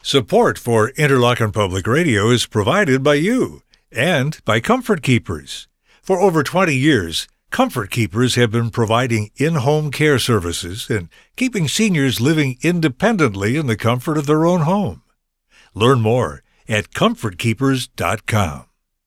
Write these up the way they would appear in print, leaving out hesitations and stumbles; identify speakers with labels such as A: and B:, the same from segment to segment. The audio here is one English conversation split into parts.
A: Support for Interlochen Public Radio is provided by you and by Comfort Keepers. For over 20 years, Comfort Keepers have been providing in-home care services and keeping seniors living independently in the comfort of their own home. Learn more at comfortkeepers.com.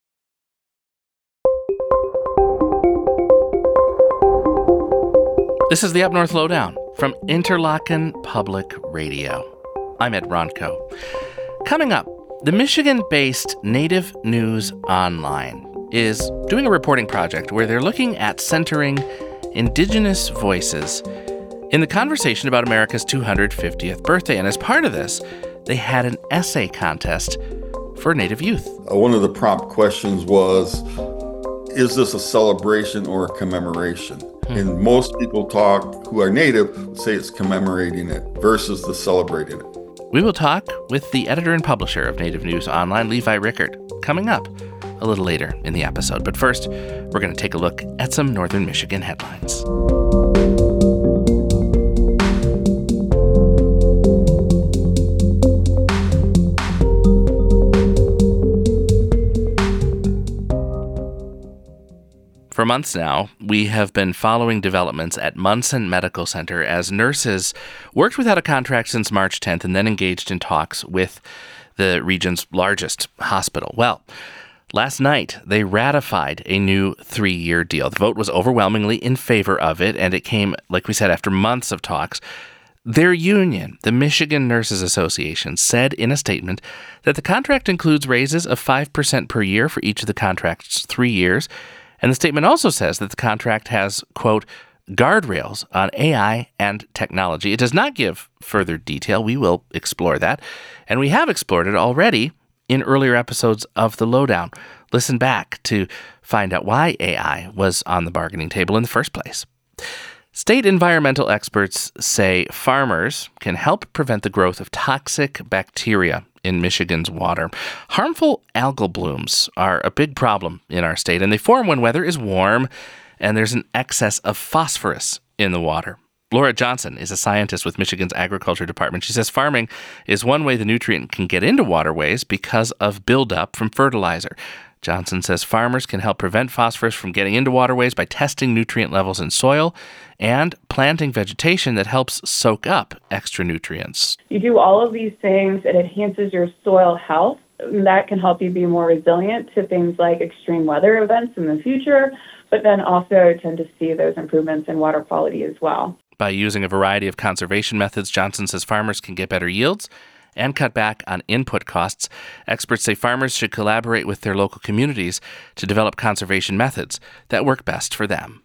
B: This is the Up North Lowdown from Interlochen Public Radio. I'm Ed Ronco. Coming up, the Michigan-based Native News Online is doing a reporting project where they're looking at centering Indigenous voices in the conversation about America's 250th birthday. And as part of this, they had an essay contest for Native youth.
C: One of the prompt questions was, is this a celebration or a commemoration? And most people who are Native say it's commemorating it versus the celebrating it.
B: We will talk with the editor and publisher of Native News Online, Levi Rickert, coming up a little later in the episode. But first, we're going to take a look at some Northern Michigan headlines. For months now, we have been following developments at Munson Medical Center as nurses worked without a contract since March 10th and then engaged in talks with the region's largest hospital. Well, last night, they ratified a new 3-year deal. The vote was overwhelmingly in favor of it, and it came, like we said, after months of talks. Their union, the Michigan Nurses Association, said in a statement that the contract includes raises of 5% per year for each of the contract's 3 years. And the statement also says that the contract has, quote, guardrails on AI and technology. It does not give further detail. We will explore that. And we have explored it already in earlier episodes of The Lowdown. Listen back to find out why AI was on the bargaining table in the first place. State environmental experts say farmers can help prevent the growth of toxic bacteria in Michigan's water. Harmful algal blooms are a big problem in our state, and they form when weather is warm and there's an excess of phosphorus in the water. Laura Johnson is a scientist with Michigan's Agriculture Department. She says farming is one way the nutrient can get into waterways because of buildup from fertilizer. Johnson says farmers can help prevent phosphorus from getting into waterways by testing nutrient levels in soil and planting vegetation that helps soak up extra nutrients.
D: You do all of these things, it enhances your soil health. That can help you be more resilient to things like extreme weather events in the future, but then also tend to see those improvements in water quality as well.
B: By using a variety of conservation methods, Johnson says farmers can get better yields and cut back on input costs. Experts say farmers should collaborate with their local communities to develop conservation methods that work best for them.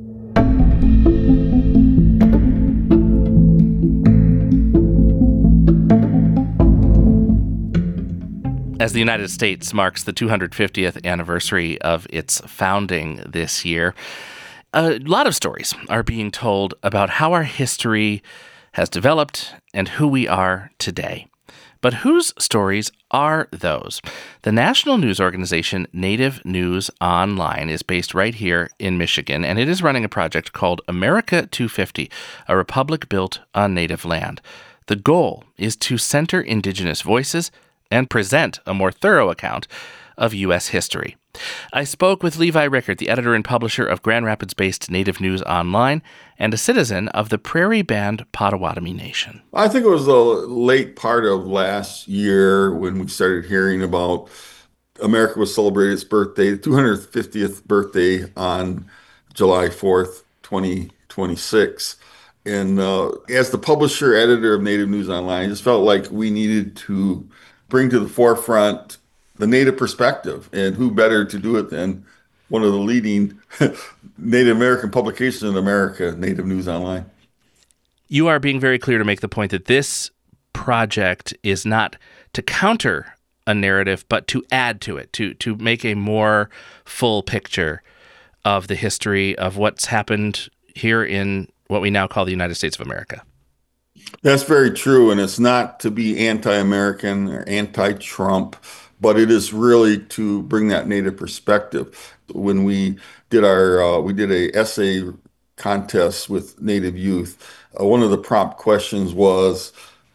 B: As the United States marks the 250th anniversary of its founding this year, a lot of stories are being told about how our history has developed and who we are today. But whose stories are those? The national news organization Native News Online is based right here in Michigan, and it is running a project called America 250, a republic built on Native land. The goal is to center Indigenous voices and present a more thorough account of U.S. history. I spoke with Levi Rickert, the editor and publisher of Grand Rapids-based Native News Online and a citizen of the Prairie Band Potawatomi Nation.
C: I think it was the late part of last year when we started hearing about America was celebrating its birthday, the 250th birthday on July 4th, 2026. And as the publisher, editor of Native News Online, I just felt like we needed to bring to the forefront the Native perspective, and who better to do it than one of the leading Native American publications in America, Native News Online.
B: You are being very clear to make the point that this project is not to counter a narrative, but to add to it, to make a more full picture of the history of what's happened here in what we now call the United States of America.
C: That's very true, and it's not to be anti-American or anti-Trump, but it is really to bring that Native perspective. When we did a essay contest with Native youth, one of the prompt questions was,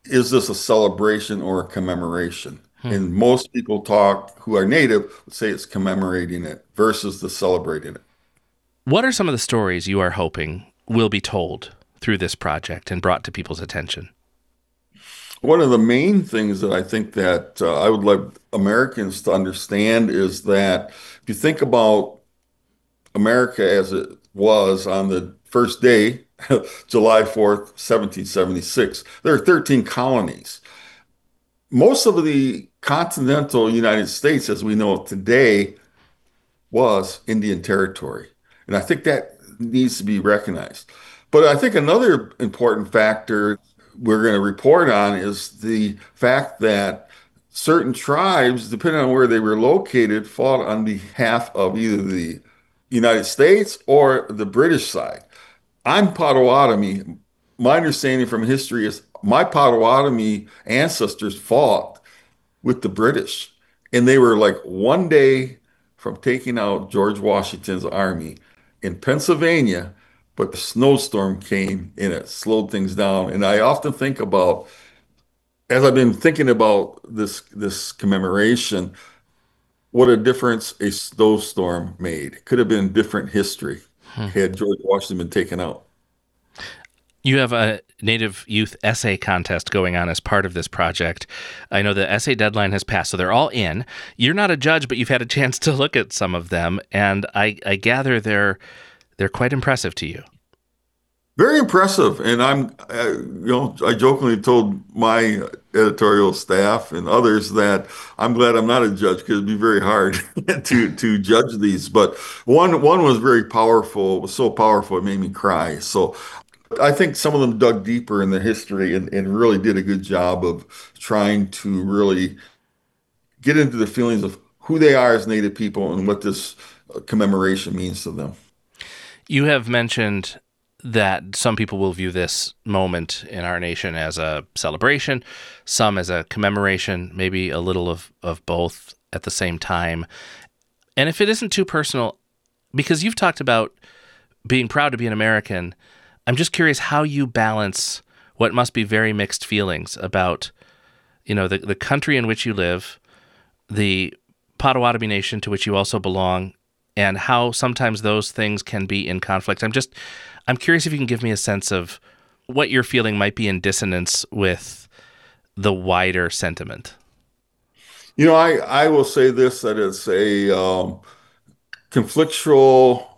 C: is this a celebration or a commemoration? And most people who are native would say it's commemorating it versus the celebrating it.
B: What are some of the stories you are hoping will be told through this project and brought to people's attention?
C: One of the main things that I think that I would like Americans to understand is that if you think about America as it was on the first day, July 4th, 1776, there are 13 colonies. Most of the continental United States, as we know it today, was Indian territory. And I think that needs to be recognized. But I think another important factor we're going to report on is the fact that certain tribes, depending on where they were located, fought on behalf of either the United States or the British side. I'm Potawatomi. My understanding from history is my Potawatomi ancestors fought with the British, and they were like one day from taking out George Washington's army in Pennsylvania, but the snowstorm came and it slowed things down. And I often think about, as I've been thinking about this commemoration, what a difference a snowstorm made. It could have been different history had George Washington been taken out.
B: You have a Native Youth Essay Contest going on as part of this project. I know the essay deadline has passed, so they're all in. You're not a judge, but you've had a chance to look at some of them, and I gather they're quite impressive to you.
C: Very impressive, and I jokingly told my editorial staff and others that I'm glad I'm not a judge because it'd be very hard to judge these. But one was very powerful. It was so powerful it made me cry. So I think some of them dug deeper in the history and really did a good job of trying to really get into the feelings of who they are as Native people and what this commemoration means to them.
B: You have mentioned that some people will view this moment in our nation as a celebration, some as a commemoration, maybe a little of both at the same time. And if it isn't too personal, because you've talked about being proud to be an American, I'm just curious how you balance what must be very mixed feelings about, the country in which you live, the Potawatomi Nation to which you also belong, and how sometimes those things can be in conflict. I'm curious if you can give me a sense of what you're feeling might be in dissonance with the wider sentiment.
C: I will say this, that it's a conflictual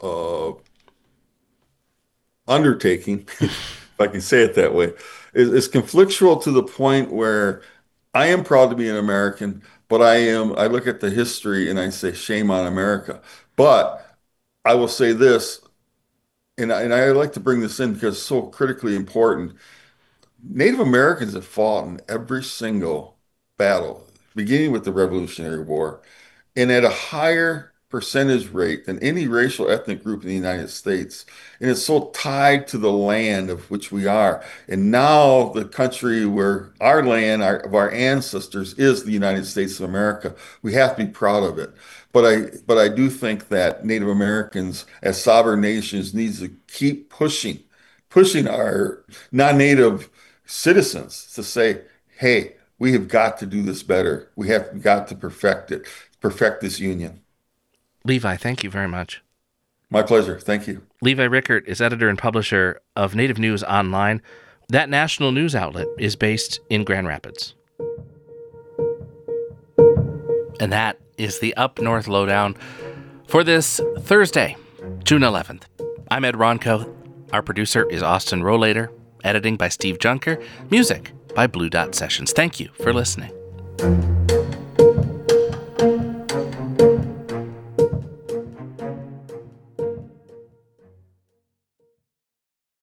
C: undertaking, if I can say it that way. It's conflictual to the point where I am proud to be an American, but I look at the history and I say, shame on America. But I will say this, and I like to bring this in because it's so critically important. Native Americans have fought in every single battle, beginning with the Revolutionary War, and at a higher percentage rate than any racial ethnic group in the United States. And it's so tied to the land of which we are. And now the country where our land, of our ancestors, is the United States of America. We have to be proud of it. But I do think that Native Americans as sovereign nations needs to keep pushing our non-Native citizens to say, hey, we have got to do this better. We have got to perfect this union.
B: Levi, thank you very much.
C: My pleasure. Thank you.
B: Levi Rickert is editor and publisher of Native News Online. That national news outlet is based in Grand Rapids. And that is the Up North Lowdown for this Thursday, June 11th. I'm Ed Ronco. Our producer is Austin Rollader. Editing by Steve Junker. Music by Blue Dot Sessions. Thank you for listening.